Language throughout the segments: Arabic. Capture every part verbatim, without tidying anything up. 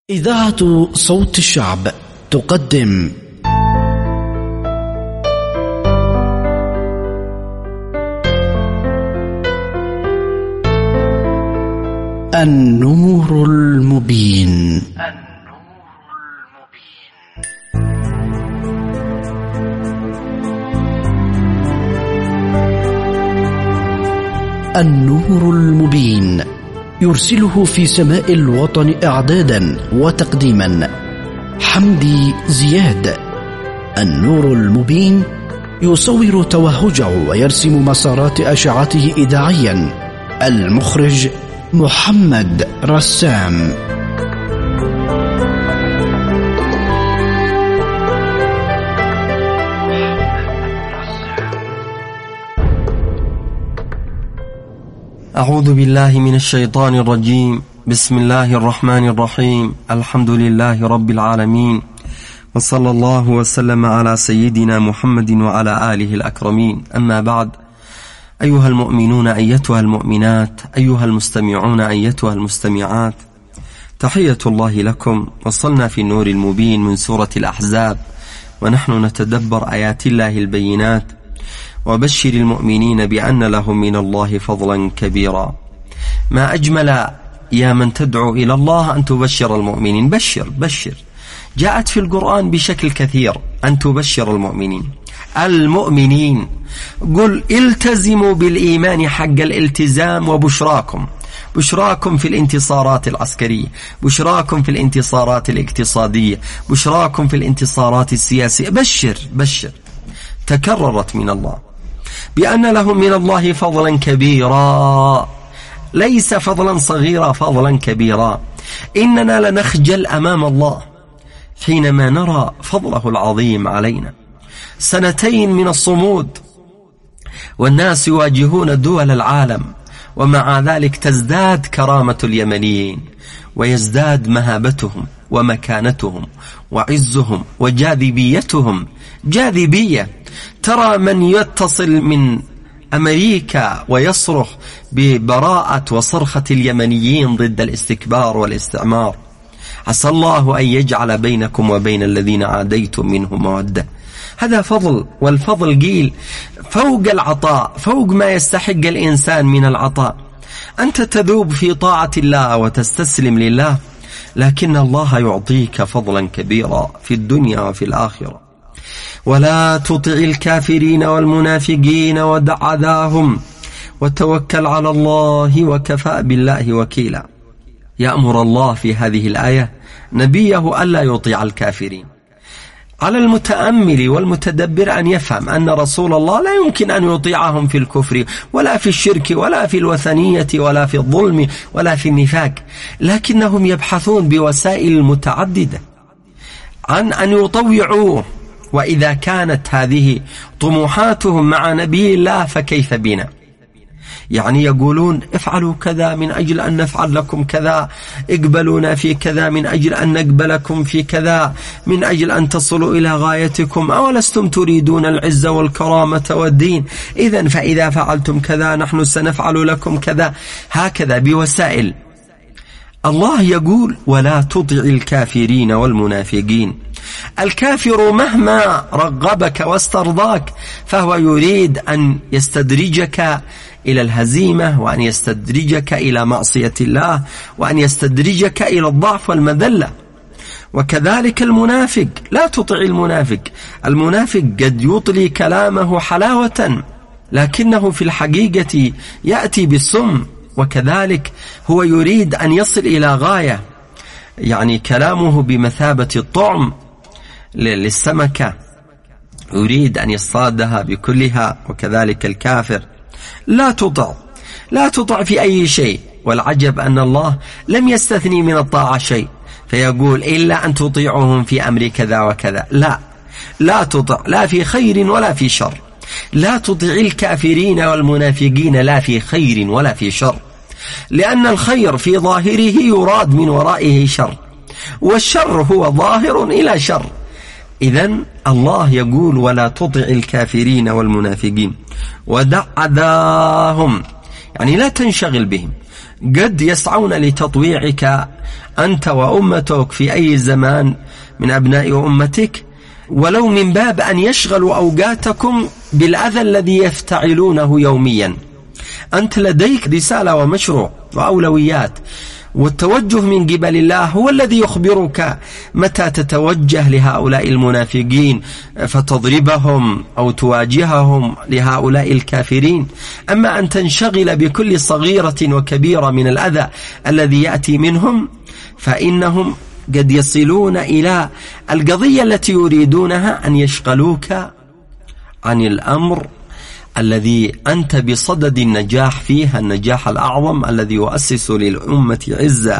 إذاعة صوت الشعب تقدم النور المبين. النور المبين يرسله في سماء الوطن إعدادا وتقديما حمدي زياد. النور المبين يصور توهجه ويرسم مسارات أشعته إذاعيا. المخرج محمد رسام. أعوذ بالله من الشيطان الرجيم. بسم الله الرحمن الرحيم. الحمد لله رب العالمين، وصلى الله وسلم على سيدنا محمد وعلى آله الأكرمين. أما بعد، أيها المؤمنون أيتها المؤمنات، أيها المستمعون أيتها المستمعات، تحية الله لكم. وصلنا في النور المبين من سورة الأحزاب، ونحن نتدبر آيات الله البينات. وبشر المؤمنين بأن لهم من الله فضلا كبيرا. ما أجمل يا من تدعو إلى الله أن تبشر المؤمنين. بشر بشر جاءت في القرآن بشكل كثير أن تبشر المؤمنين. المؤمنين قل التزموا بالإيمان حق الالتزام، وبشراكم بشراكم في الانتصارات العسكرية، بشراكم في الانتصارات الاقتصادية، بشراكم في الانتصارات السياسية. بشر بشر تكررت من الله بأن لهم من الله فضلا كبيرا، ليس فضلا صغيرا، فضلا كبيرا. إننا لنخجل أمام الله حينما نرى فضله العظيم علينا. سنتين من الصمود والناس يواجهون دول العالم، ومع ذلك تزداد كرامة اليمنيين، ويزداد مهابتهم ومكانتهم وعزهم وجاذبيتهم. جاذبية، ترى من يتصل من أمريكا ويصرخ ببراءة وصرخة اليمنيين ضد الاستكبار والاستعمار. عسى الله أن يجعل بينكم وبين الذين عاديتم منهم مودة. هذا فضل، والفضل قيل فوق العطاء، فوق ما يستحق الإنسان من العطاء. أنت تذوب في طاعة الله وتستسلم لله، لكن الله يعطيك فضلا كبيرا في الدنيا وفي الآخرة. ولا تطع الكافرين والمنافقين ودع أذاهم وتوكل على الله وكفى بالله وكيلا. يأمر الله في هذه الآية نبيه ألا يطيع الكافرين. على المتأمل والمتدبر أن يفهم أن رسول الله لا يمكن أن يطيعهم في الكفر ولا في الشرك ولا في الوثنية ولا في الظلم ولا في النفاق، لكنهم يبحثون بوسائل متعددة عن أن يطوعوه. وإذا كانت هذه طموحاتهم مع نبي الله فكيف بنا؟ يعني يقولون افعلوا كذا من أجل أن نفعل لكم كذا، اقبلونا في كذا من أجل أن نقبلكم في كذا، من أجل أن تصلوا إلى غايتكم. أولستم تريدون العزة والكرامة والدين؟ إذن فإذا فعلتم كذا نحن سنفعل لكم كذا. هكذا بوسائل. الله يقول ولا تطع الكافرين والمنافقين. الكافر مهما رغبك واسترضاك فهو يريد أن يستدرجك إلى الهزيمة، وأن يستدرجك إلى معصية الله، وأن يستدرجك إلى الضعف والمذلة. وكذلك المنافق، لا تطع المنافق. المنافق قد يطلي كلامه حلاوة، لكنه في الحقيقة يأتي بالسم. وكذلك هو يريد أن يصل إلى غاية، يعني كلامه بمثابة الطعم للسمكة، يريد أن يصطادها بكلها. وكذلك الكافر لا تطع، لا تطع في أي شيء. والعجب أن الله لم يستثني من الطاعة شيء، فيقول إلا أن تطيعهم في أمر كذا وكذا. لا لا تطع، لا في خير ولا في شر. لا تطع الكافرين والمنافقين، لا في خير ولا في شر، لأن الخير في ظاهره يراد من ورائه شر، والشر هو ظاهر إلى شر. إذن الله يقول ولا تطع الكافرين والمنافقين ودع أذاهم، يعني لا تنشغل بهم. قد يسعون لتطويعك أنت وأمتك في أي زمان من أبناء أمتك، ولو من باب أن يشغلوا أوقاتكم بالأذى الذي يفتعلونه يوميا. أنت لديك رسالة ومشروع وأولويات، والتوجه من قبل الله هو الذي يخبرك متى تتوجه لهؤلاء المنافقين فتضربهم أو تواجههم لهؤلاء الكافرين. أما أن تنشغل بكل صغيرة وكبيرة من الأذى الذي يأتي منهم، فإنهم قد يصلون إلى القضية التي يريدونها، أن يشغلوك عن الأمر الذي أنت بصدد النجاح فيه، النجاح الأعظم الذي يؤسس للأمة عزة.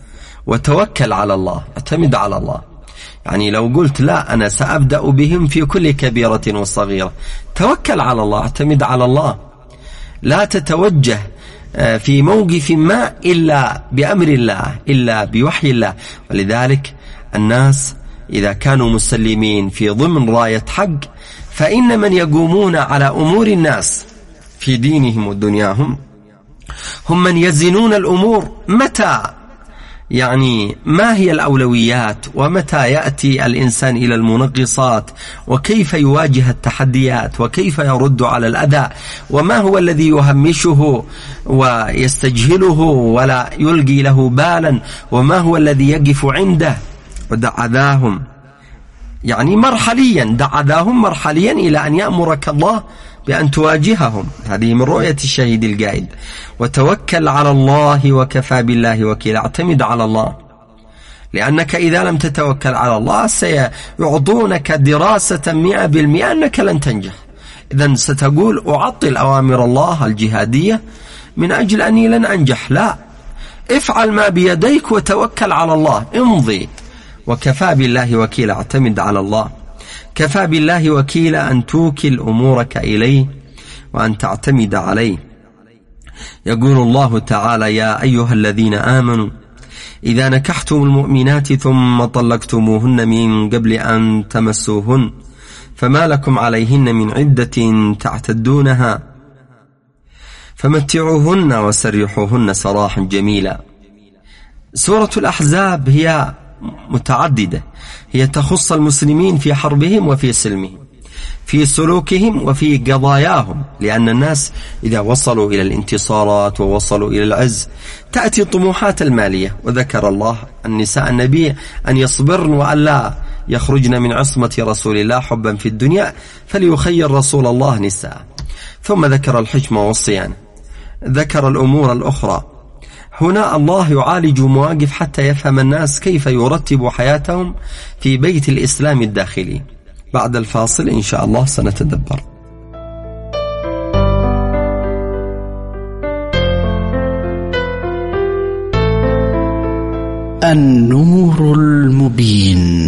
وتوكل على الله، اعتمد على الله. يعني لو قلت لا أنا سأبدأ بهم في كل كبيرة وصغيرة، توكل على الله، اعتمد على الله. لا تتوجه في موقف ما إلا بأمر الله، إلا بوحي الله. ولذلك الناس إذا كانوا مسلمين في ضمن راية حق، فإن من يقومون على أمور الناس في دينهم ودنياهم هم من يزنون الأمور متى، يعني ما هي الأولويات، ومتى يأتي الإنسان إلى المنغصات، وكيف يواجه التحديات، وكيف يرد على الأذى، وما هو الذي يهمشه ويستجهله ولا يلقي له بالا، وما هو الذي يقف عنده. ودع ذاهم يعني مرحليا، دع ذاهم مرحليا إلى أن يأمرك الله بأن تواجههم. هذه من رؤية الشهيد القائد. وتوكل على الله وكفى بالله وكيلا، اعتمد على الله، لأنك إذا لم تتوكل على الله سيعطونك دراسة مئة بالمئة أنك لن تنجح. إذن ستقول أعطل أوامر الله الجهادية من أجل أني لن أنجح. لا، افعل ما بيديك وتوكل على الله، امضي. وكفى بالله وكيلا، اعتمد على الله. كفى بالله وكيلا أن توكل أمورك إليه وأن تعتمد عليه. يقول الله تعالى: يا أيها الذين آمنوا إذا نكحتم المؤمنات ثم طلقتموهن من قبل أن تمسوهن فما لكم عليهن من عدة تعتدونها فمتعوهن وسرحوهن سراحا جميلا. سورة الأحزاب هي متعددة، هي تخص المسلمين في حربهم وفي سلمهم، في سلوكهم وفي قضاياهم. لأن الناس إذا وصلوا إلى الانتصارات ووصلوا إلى العز تأتي طموحات المالية. وذكر الله النساء النبي أن يصبرن وألا يخرجن من عصمة رسول الله حبا في الدنيا فليخير رسول الله نساء. ثم ذكر الحكمة والصيانة، ذكر الأمور الأخرى. هنا الله يعالج مواقف حتى يفهم الناس كيف يرتب حياتهم في بيت الإسلام الداخلي. بعد الفاصل إن شاء الله سنتدبر. النور المبين.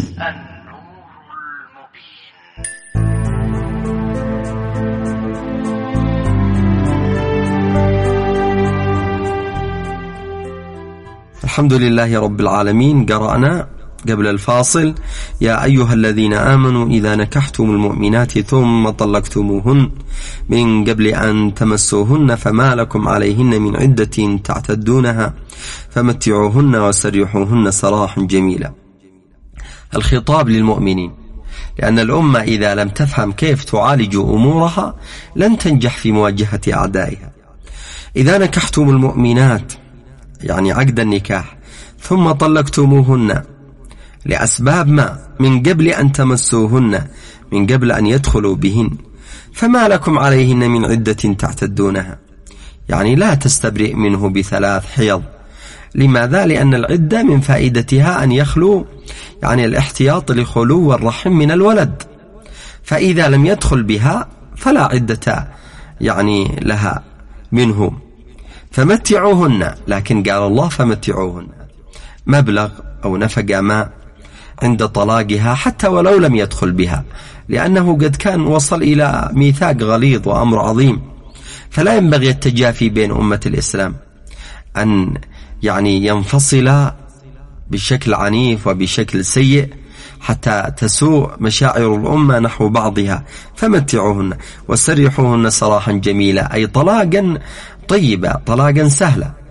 الحمد لله رب العالمين. قرأنا قبل الفاصل: يا أيها الذين آمنوا إذا نكحتم المؤمنات ثم طلقتموهن من قبل أن تمسوهن فما لكم عليهن من عدة تعتدونها فمتعوهن وسرحوهن سراحا جميلا. الخطاب للمؤمنين، لأن الأمة إذا لم تفهم كيف تعالج أمورها لن تنجح في مواجهة أعدائها. إذا نكحتم المؤمنات يعني عقد النكاح ثم طلقتموهن لأسباب ما من قبل أن تمسوهن، من قبل أن يدخلوا بهن، فما لكم عليهن من عدة تعتدونها، يعني لا تستبرئ منه بثلاث حيض. لماذا؟ لأن العدة من فائدتها أن يخلو، يعني الاحتياط لخلو الرحم من الولد، فإذا لم يدخل بها فلا عدة يعني لها منه. فمتعوهن، لكن قال الله فمتعوهن مبلغ أو نفقة ما عند طلاقها حتى ولو لم يدخل بها، لأنه قد كان وصل إلى ميثاق غليظ وأمر عظيم. فلا ينبغي التجافي بين أمة الإسلام أن يعني ينفصل بشكل عنيف وبشكل سيء حتى تسوء مشاعر الأمة نحو بعضها. فمتعوهن وسرحوهن سراحا جميلا، أي طلاقا طيبا، طلاقا سهلا.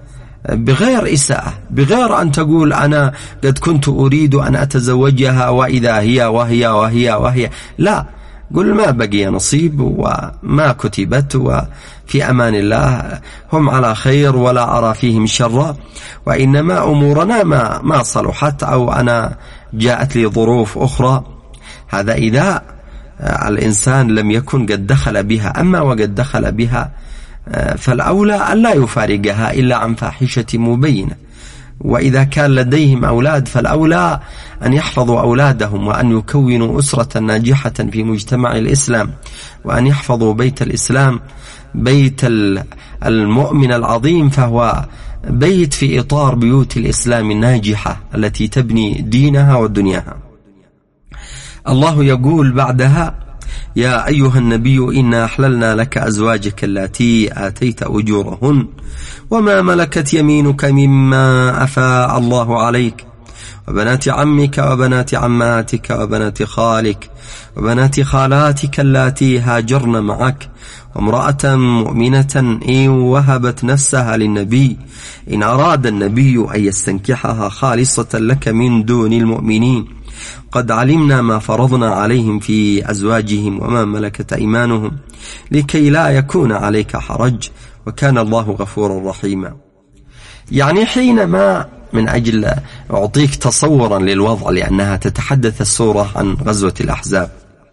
بغير إساءة، بغير أن تقول أنا قد كنت أريد أن أتزوجها وإذا هي وهي وهي وهي، لا، قل ما بقي نصيب وما كتبت وفي أمان الله، هم على خير ولا أرى فيهم شرا، وإنما أمورنا ما, ما صلحت أو أنا جاءت لي ظروف أخرى. هذا إذا الإنسان لم يكن قد دخل بها. أما وقد دخل بها فالأولى أن لا يفارقها إلا عن فاحشة مبينة. وإذا كان لديهم أولاد فالأولى أن يحفظوا أولادهم وأن يكونوا أسرة ناجحة في مجتمع الإسلام، وأن يحفظوا بيت الإسلام، بيت المؤمن العظيم، فهو بيت في إطار بيوت الإسلام الناجحة التي تبني دينها ودنياها. الله يقول بعدها: يا أيها النبي إنا أحللنا لك أزواجك التي آتيت أجورهن وما ملكت يمينك مما أفاء الله عليك وبنات عمك وبنات عماتك وبنات خالك وبنات خالاتك اللاتي هاجرن معك وامرأة مؤمنة إن وهبت نفسها للنبي إن أراد النبي أن يستنكحها خالصة لك من دون المؤمنين قد علمنا ما فرضنا عليهم في أزواجهم وما ملكت أيمانهم لكي لا يكون عليك حرج وكان الله غفورا رحيما. يعني حينما، من أجل أعطيك تصورا للوضع لأنها تتحدث السورة عن غزوة الأحزاب،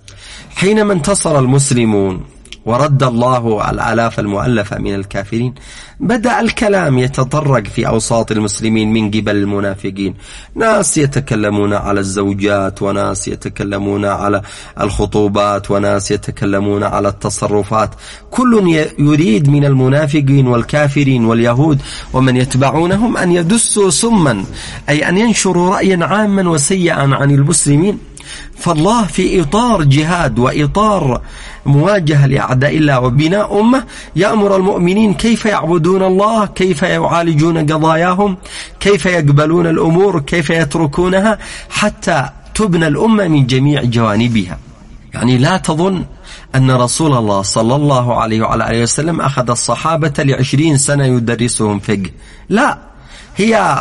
حينما انتصر المسلمون ورد الله الآلاف المؤلفة من الكافرين، بدأ الكلام يتطرق في أوساط المسلمين من قبل المنافقين، ناس يتكلمون على الزوجات، وناس يتكلمون على الخطوبات، وناس يتكلمون على التصرفات، كل يريد من المنافقين والكافرين واليهود ومن يتبعونهم أن يدسوا سما، أي أن ينشروا رأيا عاما وسيئا عن المسلمين. فالله في إطار جهاد وإطار مواجهة لأعداء الله وبناء أمة يأمر المؤمنين كيف يعبدون الله، كيف يعالجون قضاياهم، كيف يقبلون الأمور، كيف يتركونها حتى تبنى الأمة من جميع جوانبها. يعني لا تظن أن رسول الله صلى الله عليه وعلى آله وسلم أخذ الصحابة لعشرين سنة يدرسهم فقه، لا، هي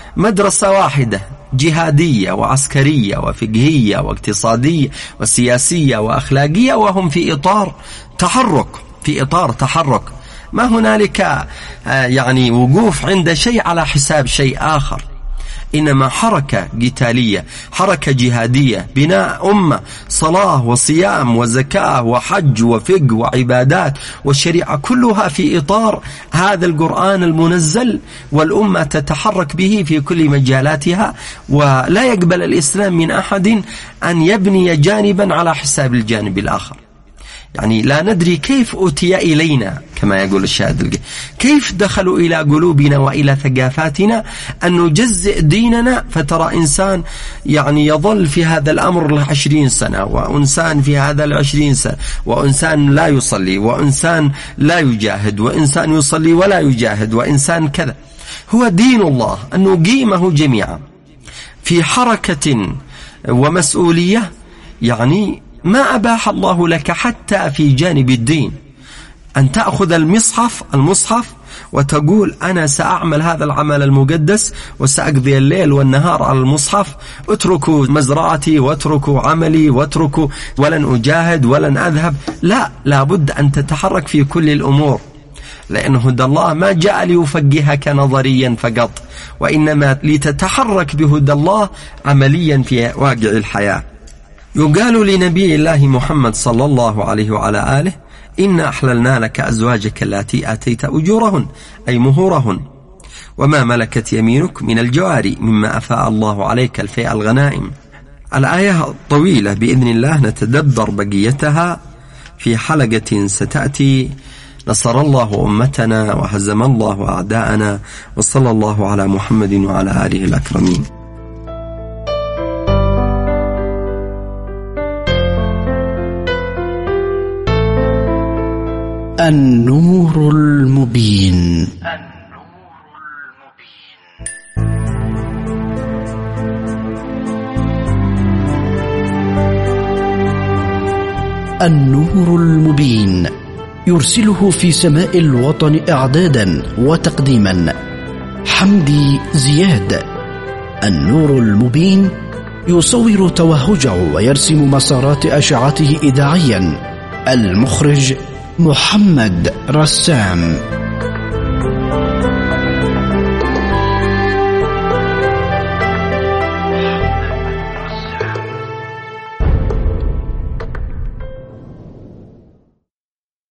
مدرسة واحدة جهادية وعسكرية وفقهية واقتصادية وسياسية وأخلاقية، وهم في إطار تحرك، في إطار تحرك، ما هنالك يعني وقوف عند شيء على حساب شيء آخر، إنما حركة قتالية، حركة جهادية، بناء أمة، صلاة وصيام وزكاة وحج وفقه وعبادات والشريعة كلها في إطار هذا القرآن المنزل، والأمة تتحرك به في كل مجالاتها، ولا يقبل الإسلام من أحد أن يبني جانبا على حساب الجانب الآخر. يعني لا ندري كيف أتي إلينا كما يقول الشاهد، كيف دخلوا إلى قلوبنا وإلى ثقافاتنا أن نجزئ ديننا، فترى إنسان يعني يظل في هذا الأمر العشرين سنة، وإنسان في هذا العشرين سنة، وإنسان لا يصلي، وإنسان لا يجاهد، وإنسان يصلي ولا يجاهد، وإنسان كذا. هو دين الله أن نقيمه جميعا في حركة ومسؤولية، يعني ما أباح الله لك حتى في جانب الدين أن تأخذ المصحف المصحف وتقول أنا سأعمل هذا العمل المقدس وسأقضي الليل والنهار على المصحف، اتركوا مزرعتي واتركوا عملي واتركوا، ولن أجاهد ولن أذهب. لا، لابد أن تتحرك في كل الأمور، لأن هدى الله ما جاء ليفقهك نظريا فقط، وإنما لتتحرك بهدى الله عمليا في واقع الحياة. يقال لنبي الله محمد صلى الله عليه وعلى آله: إنا أحللنا لك أزواجك التي آتيت أجورهن، أي مهورهن، وما ملكت يمينك من الجواري مما أفاء الله عليك الفيء الغنائم. الآية طويلة بإذن الله، نتدبر بقيتها في حلقة ستأتي. نصر الله أمتنا وهزم الله أعداءنا، وصلى الله على محمد وعلى آله الأكرمين. النور المبين. النور المبين يرسله في سماء الوطن إعدادا وتقديما حمدي زياد. النور المبين يصور توهجه ويرسم مسارات أشعته إذاعيا. المخرج محمد رسام.